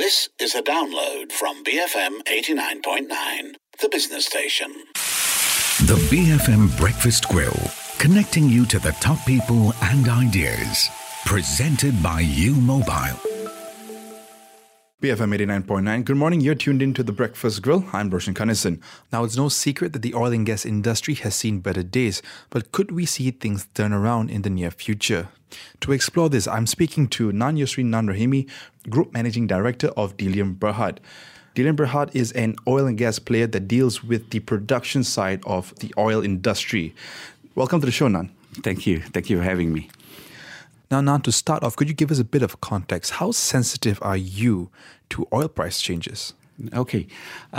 This is a download from BFM 89.9, the business station. The BFM Breakfast Grill, connecting you to the top people and ideas. Presented by U Mobile. BFM 89.9. Good morning. You're tuned into The Breakfast Grill. I'm Roshan Kanesan. Now, it's no secret that the oil and gas industry has seen better days, but could we see things turn around in the near future? To explore this, I'm speaking to Nan Yusri Nan Rahimi, Group Managing Director of Delium Berhad. Delium Berhad is an oil and gas player that deals with the production side of the oil industry. Welcome to the show, Nan. Thank you. Thank you for having me. Now, Nan, to start off, could you give us a bit of context? How sensitive are you to oil price changes? Okay.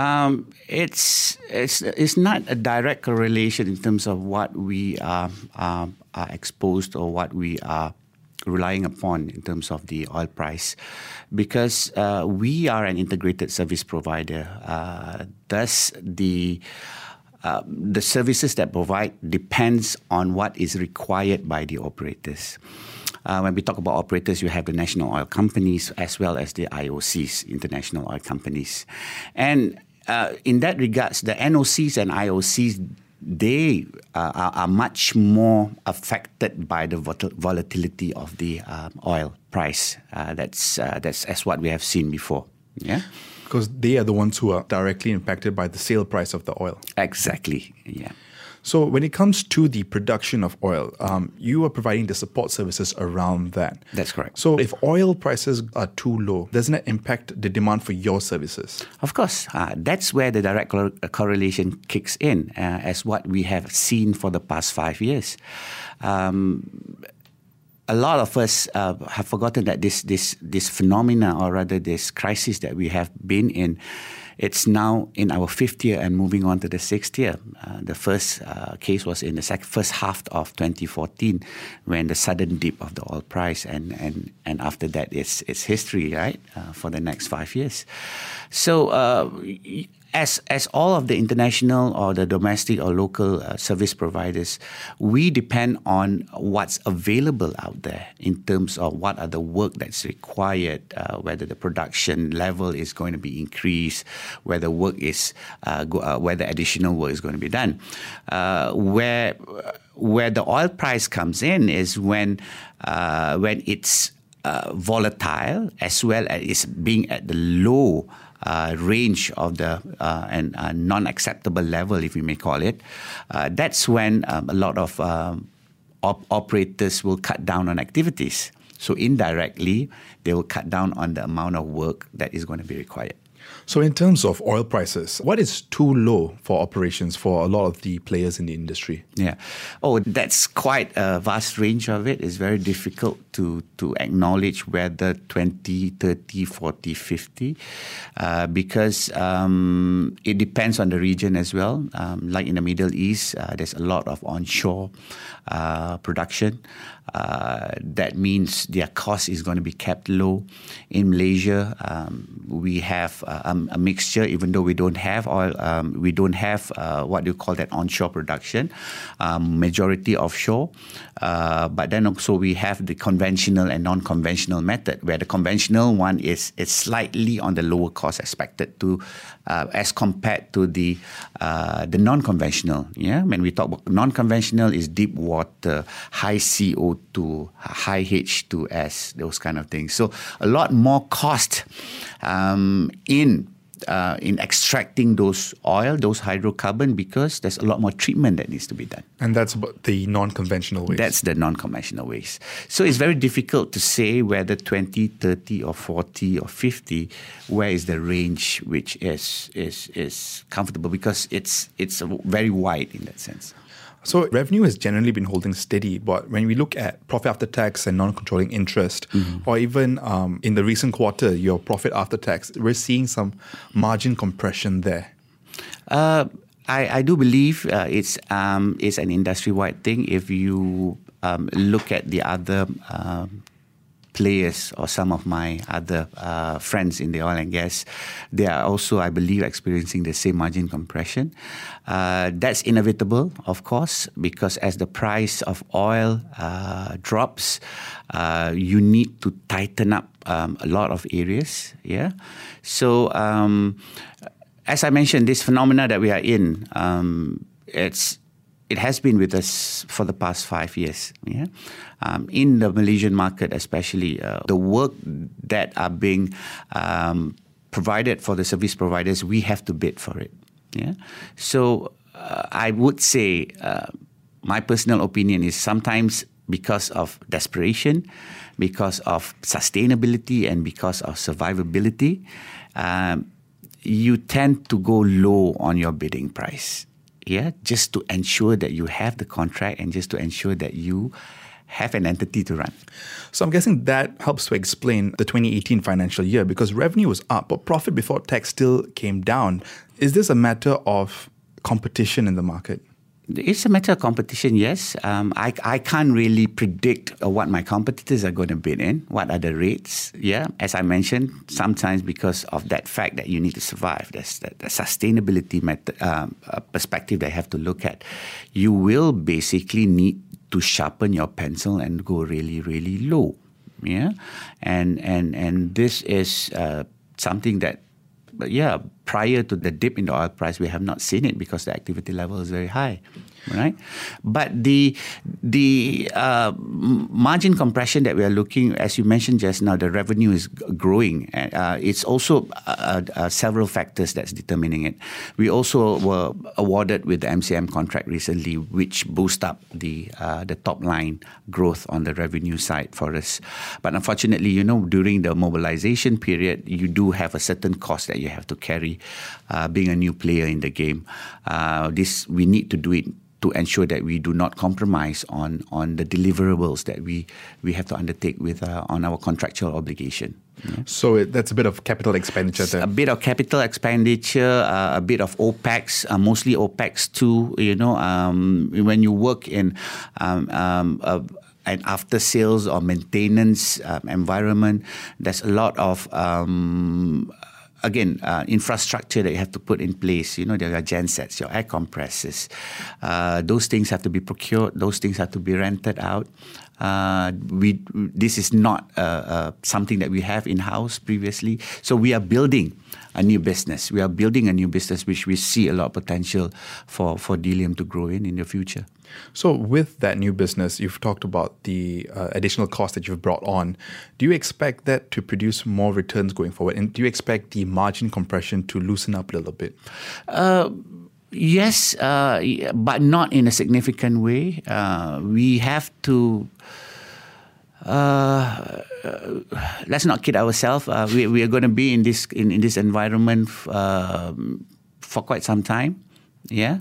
It's not a direct correlation in terms of what we are exposed or what we are relying upon in terms of the oil price, because we are an integrated service provider. Thus, the services that provide depends on what is required by the operators. When we talk about operators, you have the national oil companies as well as the IOCs, international oil companies. And in that regards, the NOCs and IOCs, they are much more affected by the volatility of the oil price. That's as what we have seen before. Yeah, because they are the ones who are directly impacted by the sale price of the oil. Exactly. Yeah. So when it comes to the production of oil, you are providing the support services around that. That's correct. So if oil prices are too low, doesn't it impact the demand for your services? Of course. That's where the direct correlation kicks in, as what we have seen for the past 5 years. A lot of us have forgotten that this phenomena, or rather this crisis that we have been in, it's now in our 5th year and moving on to the 6th year. The first case was in the first half of 2014, when the sudden dip of the oil price, and after that it's history, right, for the next 5 years. So as all of the international or the domestic or local service providers, we depend on what's available out there in terms of what are the work that's required, whether the production level is going to be increased, whether whether additional work is going to be done. Where the oil price comes in is when it's volatile, as well as it's being at the low range of the and non-acceptable level, if we may call it. That's when a lot of operators will cut down on activities. So indirectly, they will cut down on the amount of work that is going to be required. So in terms of oil prices, what is too low for operations for a lot of the players in the industry? Yeah. Oh, that's quite a vast range of it. It's very difficult to acknowledge whether 20, 30, 40, 50, because it depends on the region as well. Like in the Middle East, there's a lot of onshore production. That means their cost is going to be kept low. In Malaysia, we have a mixture, even though we don't have oil, we don't have what you call that onshore production, majority offshore. But then also we have the conventional and non-conventional method, where the conventional one is slightly on the lower cost expected to as compared to the non-conventional. Yeah, when we talk about non-conventional, is deep water, high CO2, high H2S, those kind of things. So a lot more cost in extracting those oil, those hydrocarbon, because there's a lot more treatment that needs to be done. And that's about the non-conventional ways. That's the non-conventional ways. So it's very difficult to say whether 20, 30 or 40 or 50, where is the range which is comfortable, because it's very wide in that sense. So revenue has generally been holding steady, but when we look at profit after tax and non-controlling interest, or even in the recent quarter, your profit after tax, we're seeing some margin compression there. I do believe it's an industry-wide thing. If you look at the other players or some of my other friends in the oil and gas, they are also, I believe, experiencing the same margin compression. That's inevitable, of course, because as the price of oil drops, you need to tighten up a lot of areas. Yeah. So, as I mentioned, this phenomena that we are in, it has been with us for the past 5 years. Yeah, in the Malaysian market, especially the work that are being provided for the service providers, we have to bid for it. Yeah, so I would say my personal opinion is sometimes because of desperation, because of sustainability, and because of survivability, you tend to go low on your bidding price. Yeah, just to ensure that you have the contract and just to ensure that you have an entity to run. So I'm guessing that helps to explain the 2018 financial year, because revenue was up, but profit before tax still came down. Is this a matter of competition in the market? It's a matter of competition, yes. I can't really predict what my competitors are going to bid in, what are the rates. Yeah, as I mentioned, sometimes because of that fact that you need to survive, there's the sustainability perspective they have to look at. You will basically need to sharpen your pencil and go really, really low. Yeah, and this is something that, prior to the dip in the oil price, we have not seen it because the activity level is very high, right? But the margin compression that we are looking, as you mentioned just now, the revenue is growing. It's also several factors that's determining it. We also were awarded with the MCM contract recently, which boost up the top line growth on the revenue side for us. But unfortunately, during the mobilization period, you do have a certain cost that you have to carry. Being a new player in the game, we need to do it to ensure that we do not compromise on the deliverables that we have to undertake with on our contractual obligation. Yeah. So that's a bit of capital expenditure then? A bit of capital expenditure, a bit of OPEX, mostly OPEX too. When you work in an after sales or maintenance environment, there's a lot of infrastructure that you have to put in place. There are gensets, your air compressors. Those things have to be procured. Those things have to be rented out. This is not something that we have in-house previously. So we are building a new business. We are building a new business which we see a lot of potential for Delium to grow in the future. So with that new business, you've talked about the additional cost that you've brought on. Do you expect that to produce more returns going forward? And do you expect the margin compression to loosen up a little bit? Yes, but not in a significant way. We have to... let's not kid ourselves. We are going to be in this environment for quite some time. Yeah,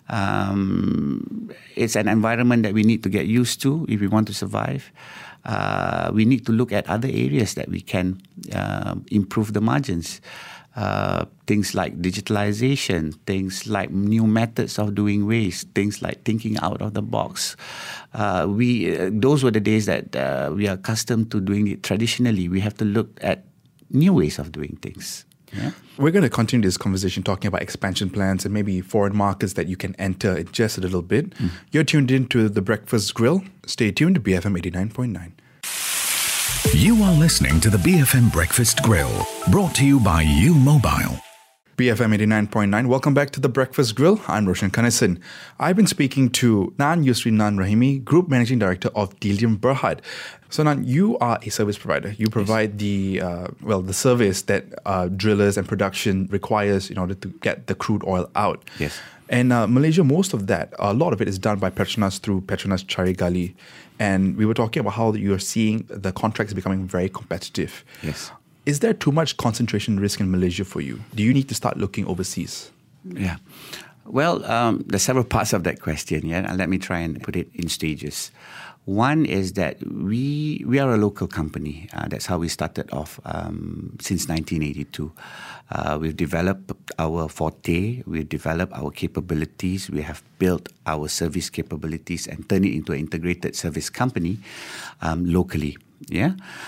it's an environment that we need to get used to if we want to survive. We need to look at other areas that we can improve the margins. Things like digitalization, things like new methods of doing waste, things like thinking out of the box. Those were the days that we are accustomed to doing it traditionally. We have to look at new ways of doing things. Yeah. We're going to continue this conversation talking about expansion plans and maybe foreign markets that you can enter in just a little bit. You're tuned in to The Breakfast Grill. Stay tuned to BFM 89.9. You are listening to the BFM Breakfast Grill, brought to you by U Mobile. BFM 89.9. Welcome back to The Breakfast Grill. I'm Roshan Kanesan. I've been speaking to Nan Yusri Nan Rahimi, Group Managing Director of Delium Berhad. So Nan, you are a service provider. You provide the service that drillers and production requires in order to get the crude oil out. Yes. And Malaysia, a lot of it is done by Petronas through Petronas Cari Gali. And we were talking about how you're seeing the contracts becoming very competitive. Yes. Is there too much concentration risk in Malaysia for you? Do you need to start looking overseas? Yeah. Well, there's several parts of that question. Yeah, and let me try and put it in stages. One is that we are a local company. That's how we started off since 1982. We've developed our forte. We've developed our capabilities. We have built our service capabilities and turned it into an integrated service company locally. Yeah.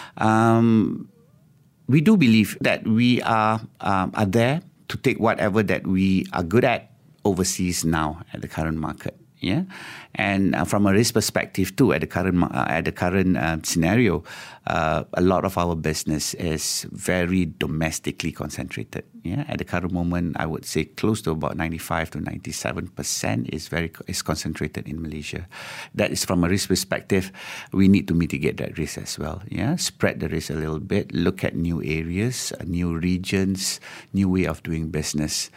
We do believe that we are there to take whatever that we are good at overseas now at the current market. Yeah, and from a risk perspective too, at the current scenario, a lot of our business is very domestically concentrated. Yeah, at the current moment, I would say close to about 95 to 97% is concentrated in Malaysia. That is from a risk perspective, we need to mitigate that risk as well. Yeah, spread the risk a little bit, look at new areas, new regions, new way of doing business.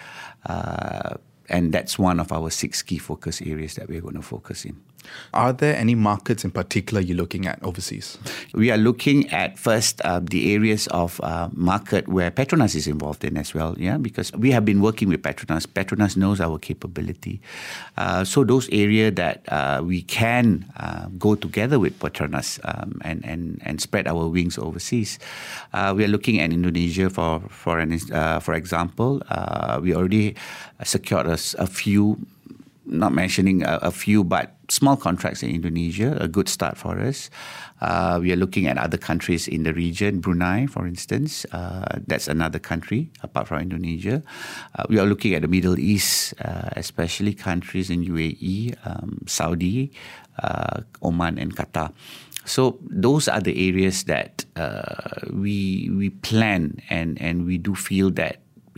And that's one of our 6 key focus areas that we're going to focus in. Are there any markets in particular you're looking at overseas? We are looking at first the areas of market where Petronas is involved in as well, yeah, because we have been working with Petronas. Petronas knows our capability. So those areas that we can go together with Petronas and spread our wings overseas. We are looking at Indonesia for example. We already secured a few, not mentioning a few, but small contracts in Indonesia, a good start for us. We are looking at other countries in the region, Brunei, for instance. That's another country apart from Indonesia. We are looking at the Middle East, especially countries in UAE, Saudi, Oman, and Qatar. So those are the areas that we plan and we do feel that,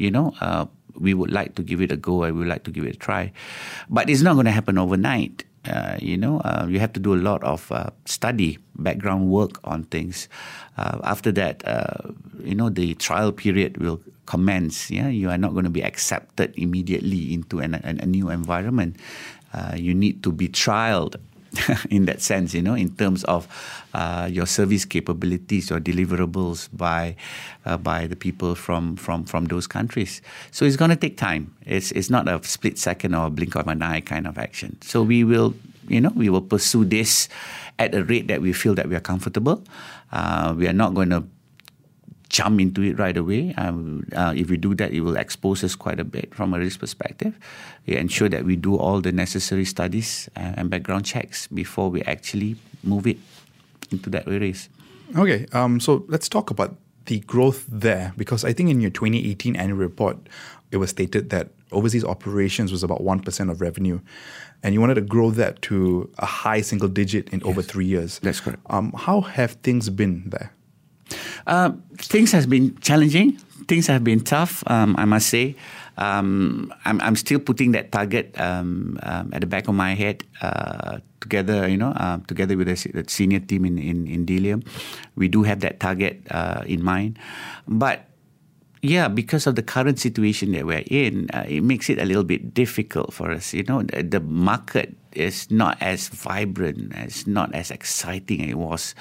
we would like to give it a go and we would like to give it a try. But it's not going to happen overnight. You have to do a lot of study, background work on things. After that, the trial period will commence. Yeah, you are not going to be accepted immediately into a new environment. You need to be trialed in that sense, in terms of your service capabilities, your deliverables by the people from those countries. So it's going to take time. It's not a split second or a blink of an eye kind of action. So we will pursue this at a rate that we feel that we are comfortable. We are not going to jump into it right away. If we do that, it will expose us quite a bit from a risk perspective. We ensure that we do all the necessary studies and background checks before we actually move it into that areas. Okay, so let's talk about the growth there, because I think in your 2018 annual report, it was stated that overseas operations was about 1% of revenue, and you wanted to grow that to a high single digit in over 3 years. That's correct. How have things been there? Things have been challenging. Things have been tough, I must say. I'm still putting that target at the back of my head together with the senior team in Delium. We do have that target in mind. But yeah, because of the current situation that we're in, it makes it a little bit difficult for us. The market is not as vibrant, it's not as exciting as it was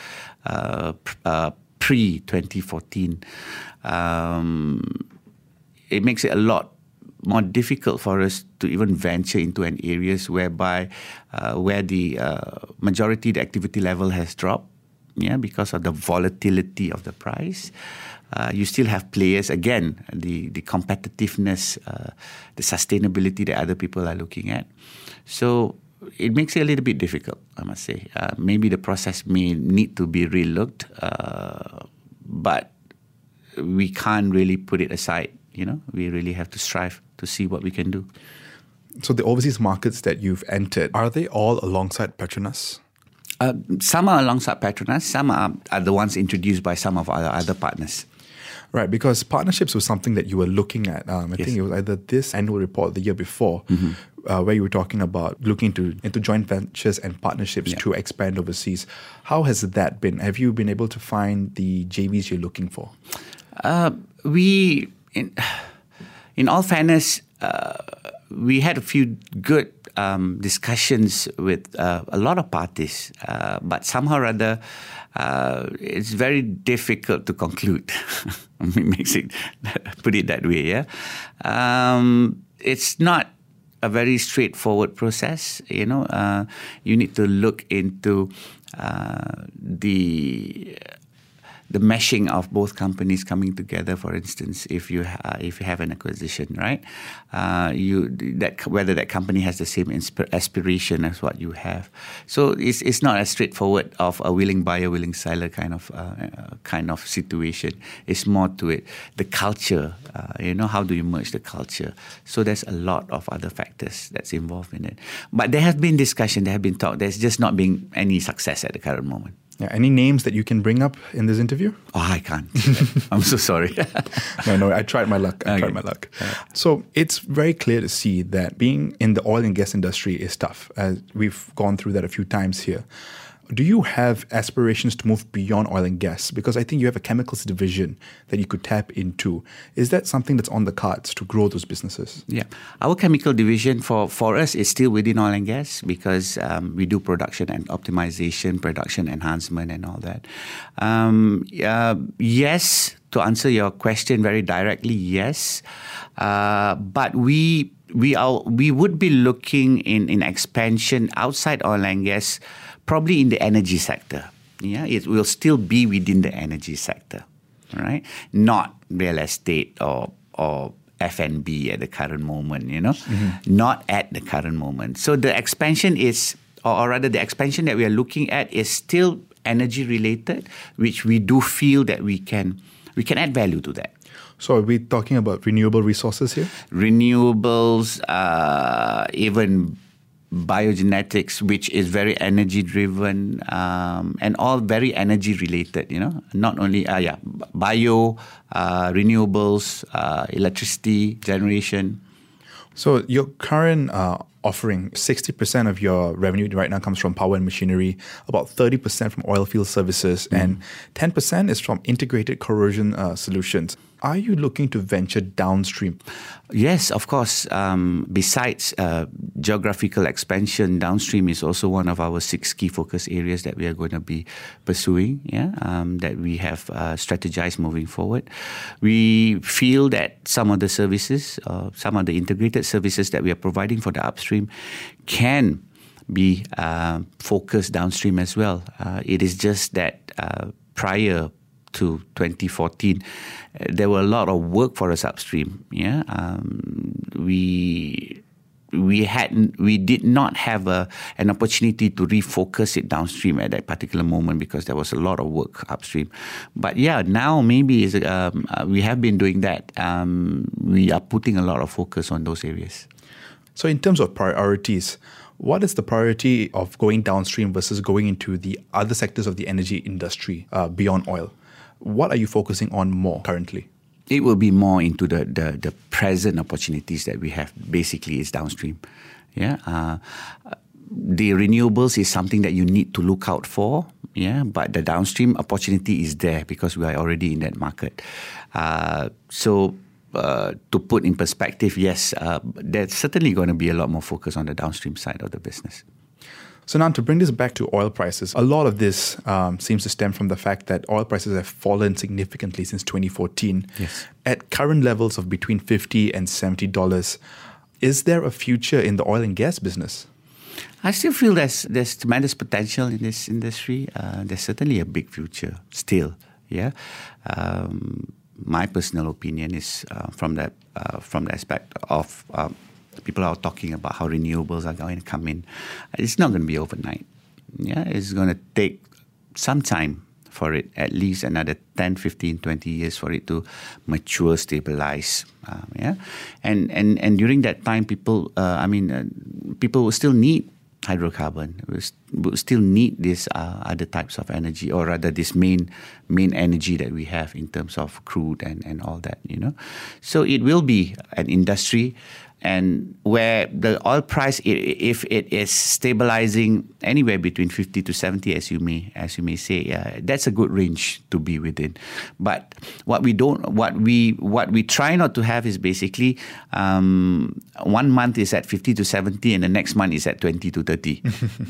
pre-2014. It makes it a lot more difficult for us to even venture into an areas whereby where the majority, the activity level has dropped, because of the volatility of the price. You still have players, again, the competitiveness, the sustainability that other people are looking at. So it makes it a little bit difficult, I must say. Maybe the process may need to be relooked, but we can't really put it aside. We really have to strive to see what we can do. So the overseas markets that you've entered, are they all alongside Petronas? Some are alongside Petronas. Some are the ones introduced by some of our other partners. Right, because partnerships was something that you were looking at. I think it was either this annual report or the year before, where you were talking about looking into joint ventures and partnerships to expand overseas. How has that been? Have you been able to find the JVs you're looking for? In all fairness, we had a few good discussions with a lot of parties, but somehow or other, it's very difficult to conclude. Put it that way, yeah. It's not a very straightforward process. You need to look into meshing of both companies coming together. For instance, if you have an acquisition, right? Whether that company has the same aspiration as what you have. So it's not as straightforward of a willing buyer, willing seller kind of situation. It's more to it. The culture, how do you merge the culture? So there's a lot of other factors that's involved in it. But there have been discussion, there have been talk. There's just not been any success at the current moment. Yeah, any names that you can bring up in this interview? Oh, I can't. I'm so sorry. No, I tried my luck. So it's very clear to see that being in the oil and gas industry is tough. We've gone through that a few times here. Do you have aspirations to move beyond oil and gas? Because I think you have a chemicals division that you could tap into. Is that something that's on the cards to grow those businesses? Yeah. Our chemical division for us is still within oil and gas because we do production and optimization, production enhancement and all that. Yes, to answer your question very directly, yes. But we would be looking in expansion outside oil and gas, probably in the energy sector. Yeah, it will still be within the energy sector, right? Not real estate or F&B at the current moment, Not at the current moment. So the expansion is, or rather the expansion that we are looking at is still energy related, which we do feel that we can add value to that. So are we talking about renewable resources here? Renewables, even biogenetics, which is very energy driven, and all very energy related, not only bio, renewables, electricity generation. So your current offering, 60% of your revenue right now comes from power and machinery, about 30% from oil field services, and 10% is from integrated corrosion solutions. Are you looking to venture downstream? Yes, of course. Besides geographical expansion, downstream is also one of our 6 key focus areas that we are going to be pursuing, that we have strategized moving forward. We feel that some of the services, some of the integrated services that we are providing for the upstream can be focused downstream as well. It is just that prior to 2014, there were a lot of work for us upstream. We did not have an opportunity to refocus it downstream at that particular moment because there was a lot of work upstream. But now maybe we have been doing that. We are putting a lot of focus on those areas. So in terms of priorities, what is the priority of going downstream versus going into the other sectors of the energy industry beyond oil? What are you focusing on more currently? It will be more into the present opportunities that we have. Basically, it's downstream. The renewables is something that you need to look out for. But the downstream opportunity is there because we are already in that market. To put in perspective, yes, there's certainly going to be a lot more focus on the downstream side of the business. So now to bring this back to oil prices, a lot of this seems to stem from the fact that oil prices have fallen significantly since 2014. Yes. At current levels of between $50 and $70, is there a future in the oil and gas business? I still feel there's tremendous potential in this industry. There's certainly a big future still. My personal opinion is from the aspect of people are talking about how renewables are going to come in. It's not going to be overnight. It's going to take some time for it, at least another 10, 15, 20 years for it to mature, stabilize. And during that time, people will still need hydrocarbon. We still need these other types of energy, or rather this main energy that we have in terms of crude and all that, So it will be an industry, and where the oil price, if it is stabilizing anywhere between 50 to 70, as you may say, that's a good range to be within. But what we try not to have is basically 1 month is at 50 to 70, and the next month is at 20 to 30.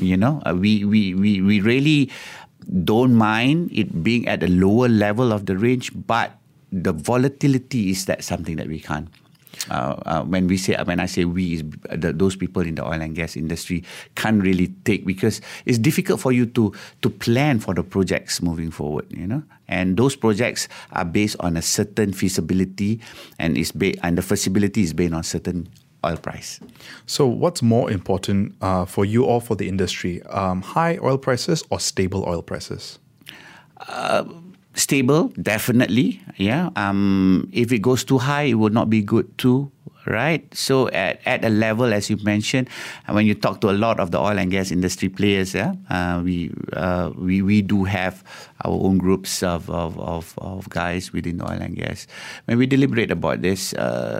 We really don't mind it being at a lower level of the range, but the volatility is that something that we can't When I say we, is those people in the oil and gas industry can't really take, because it's difficult for you to plan for the projects moving forward, and those projects are based on a certain feasibility, and the feasibility is based on certain oil price. So what's more important for you or for the industry, high oil prices or stable oil prices? Stable, definitely. Yeah. If it goes too high, it would not be good too, right? So at a level, as you mentioned, when you talk to a lot of the oil and gas industry players, we do have our own groups of guys within the oil and gas. When we deliberate about this,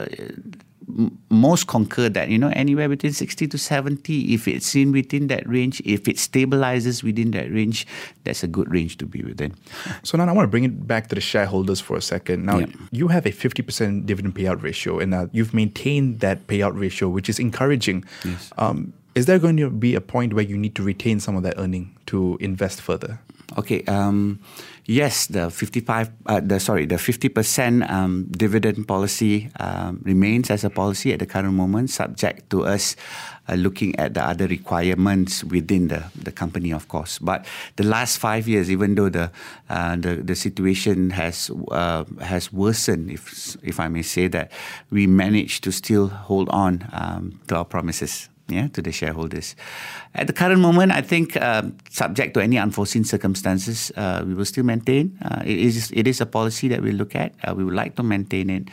most concur that, anywhere between 60 to 70, if it's in within that range, if it stabilizes within that range, that's a good range to be within. So now I want to bring it back to the shareholders for a second. Now, you have a 50% dividend payout ratio, and you've maintained that payout ratio, which is encouraging. Yes. Is there going to be a point where you need to retain some of that earning to invest further? Okay. Yes, the 50% dividend policy remains as a policy at the current moment, subject to us looking at the other requirements within the company, of course. But the last 5 years, even though the situation has worsened, if I may say that, we managed to still hold on to our promises. To the shareholders. At the current moment, I think, subject to any unforeseen circumstances, we will still maintain. It is a policy that we look at. We would like to maintain it.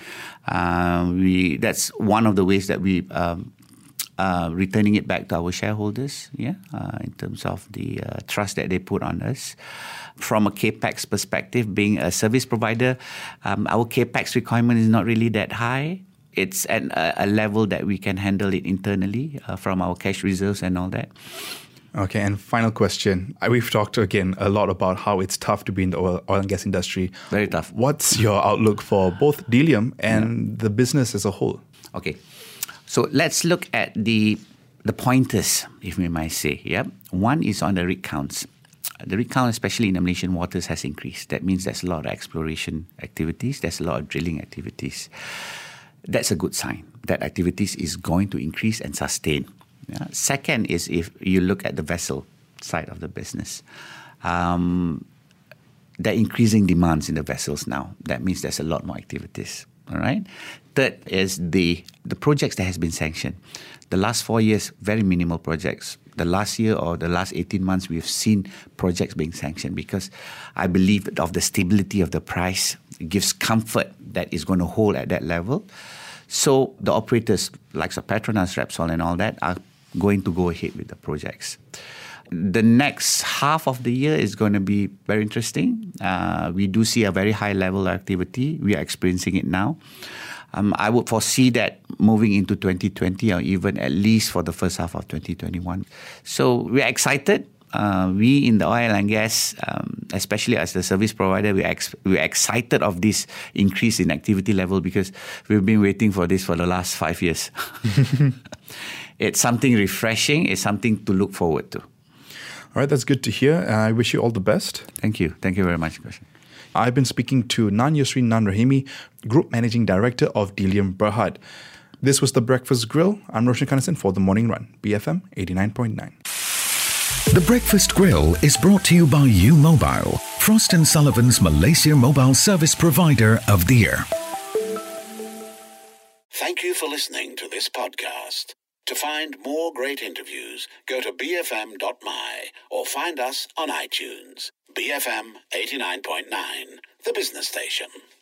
That's one of the ways that we returning it back to our shareholders. In terms of the trust that they put on us. From a capex perspective, being a service provider, our capex requirement is not really that high. It's at a level that we can handle it internally from our cash reserves and all that. Okay, and final question. We've talked again a lot about how it's tough to be in the oil and gas industry. Very tough. What's your outlook for both Delium and the business as a whole? Okay, so let's look at the pointers, if we might say. One is on the rig counts. The rig count, especially in the Malaysian waters, has increased. That means there's a lot of exploration activities. There's a lot of drilling activities. That's a good sign that activities is going to increase and sustain. Second is if you look at the vessel side of the business, the increasing demands in the vessels now. That means there's a lot more activities. All right. Third is the projects that has been sanctioned. The last 4 years, very minimal projects. The last year or the last 18 months, we've seen projects being sanctioned because I believe that of the stability of the price, it gives comfort that it's going to hold at that level. So the operators, like Petronas, Repsol and all that, are going to go ahead with the projects. The next half of the year is going to be very interesting. We do see a very high level of activity. We are experiencing it now. I would foresee that moving into 2020 or even at least for the first half of 2021. So we are excited. We in the oil and gas, especially as the service provider, we're excited of this increase in activity level because we've been waiting for this for the last 5 years. It's something refreshing. It's something to look forward to. All right, that's good to hear. I wish you all the best. Thank you. Thank you very much, Kaushik. I've been speaking to Nan Yusri Nan Rahimi, Group Managing Director of Delium Berhad. This was The Breakfast Grill. I'm Roshan Kanasan for The Morning Run, BFM 89.9. The Breakfast Grill is brought to you by U-Mobile, Frost & Sullivan's Malaysia mobile service provider of the year. Thank you for listening to this podcast. To find more great interviews, go to bfm.my or find us on iTunes. BFM 89.9, the business station.